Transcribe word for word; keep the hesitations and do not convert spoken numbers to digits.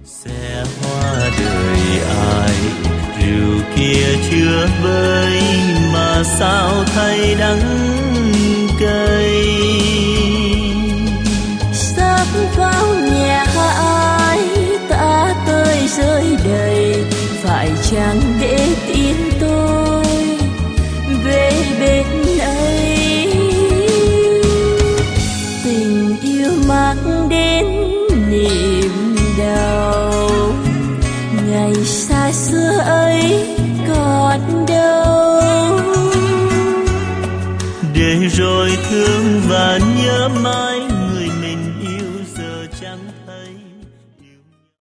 Xe hoa đời ai rượu kia chưa vơi mà sao thay đắng cay. Sắp vào nhà ai ta tơi rơi đầy, phải chăng để tin tôi về bên ấy. Tình yêu mang đến niềm đau, ngày xa xưa ấy còn đâu. Để rồi thương và nhớ mãi